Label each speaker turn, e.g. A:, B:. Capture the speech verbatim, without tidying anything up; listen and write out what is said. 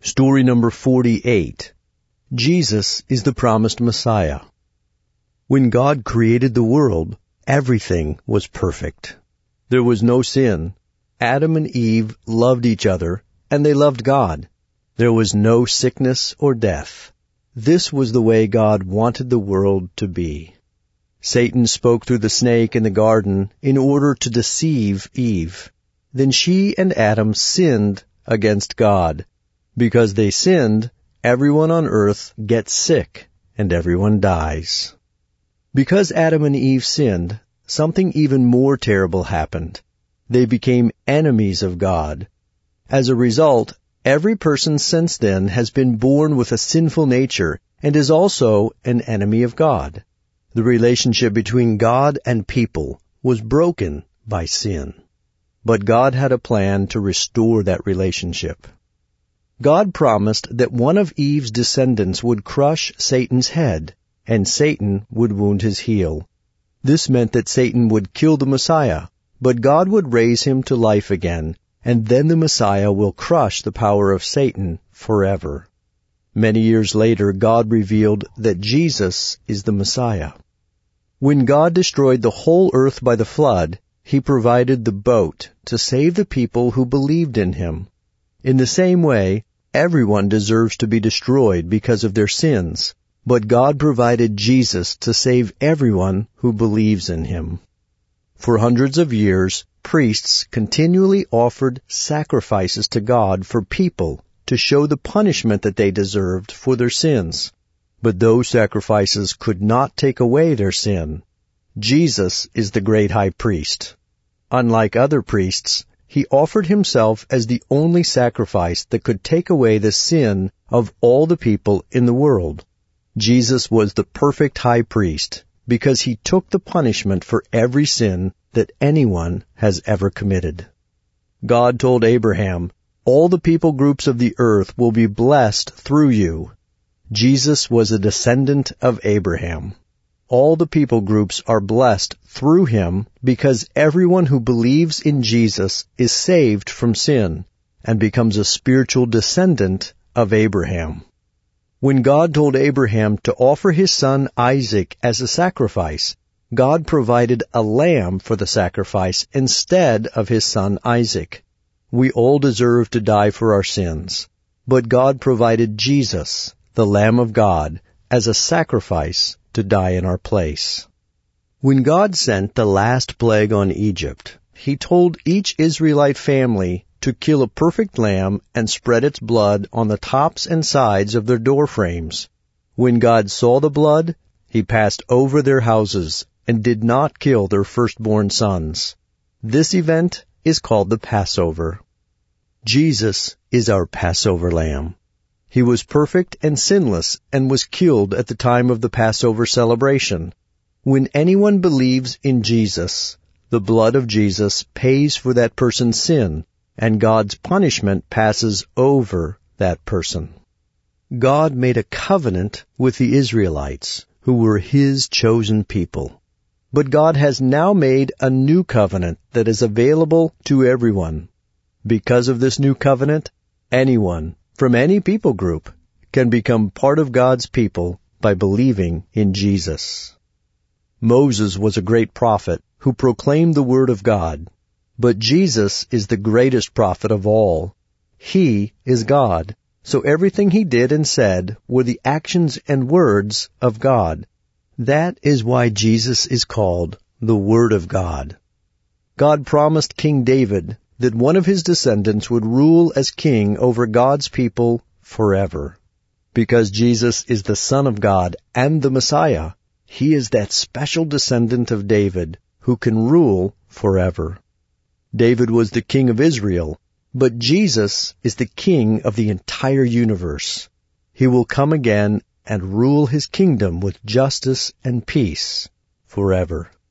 A: Story number forty-eight. Jesus is the promised Messiah. When God created the world, everything was perfect. There was no sin. Adam and Eve loved each other, and they loved God. There was no sickness or death. This was the way God wanted the world to be. Satan spoke through the snake in the garden in order to deceive Eve. Then she and Adam sinned against God. Because they sinned, everyone on earth gets sick, and everyone dies. Because Adam and Eve sinned, something even more terrible happened. They became enemies of God. As a result, every person since then has been born with a sinful nature and is also an enemy of God. The relationship between God and people was broken by sin. But God had a plan to restore that relationship. God promised that one of Eve's descendants would crush Satan's head, and Satan would wound his heel. This meant that Satan would kill the Messiah, but God would raise him to life again, and then the Messiah will crush the power of Satan forever. Many years later, God revealed that Jesus is the Messiah. When God destroyed the whole earth by the flood, He provided the boat to save the people who believed in Him. In the same way, everyone deserves to be destroyed because of their sins, but God provided Jesus to save everyone who believes in Him. For hundreds of years, priests continually offered sacrifices to God for people to show the punishment that they deserved for their sins. But those sacrifices could not take away their sin. Jesus is the great high priest. Unlike other priests, He offered Himself as the only sacrifice that could take away the sin of all the people in the world. Jesus was the perfect high priest because He took the punishment for every sin that anyone has ever committed. God told Abraham, "All the people groups of the earth will be blessed through you." Jesus was a descendant of Abraham. All the people groups are blessed through Him because everyone who believes in Jesus is saved from sin and becomes a spiritual descendant of Abraham. When God told Abraham to offer his son Isaac as a sacrifice, God provided a lamb for the sacrifice instead of his son Isaac. We all deserve to die for our sins, but God provided Jesus, the Lamb of God, as a sacrifice to die in our place. When God sent the last plague on Egypt, He told each Israelite family to kill a perfect lamb and spread its blood on the tops and sides of their door frames. When God saw the blood, He passed over their houses and did not kill their firstborn sons. This event is called the Passover. Jesus is our Passover lamb. He was perfect and sinless and was killed at the time of the Passover celebration. When anyone believes in Jesus, the blood of Jesus pays for that person's sin, and God's punishment passes over that person. God made a covenant with the Israelites, who were His chosen people. But God has now made a new covenant that is available to everyone. Because of this new covenant, anyone from any people group can become part of God's people by believing in Jesus. Moses was a great prophet who proclaimed the Word of God, but Jesus is the greatest prophet of all. He is God, so everything He did and said were the actions and words of God. That is why Jesus is called the Word of God. God promised King David that one of his descendants would rule as king over God's people forever. Because Jesus is the Son of God and the Messiah, He is that special descendant of David who can rule forever. David was the king of Israel, but Jesus is the king of the entire universe. He will come again and rule His kingdom with justice and peace forever.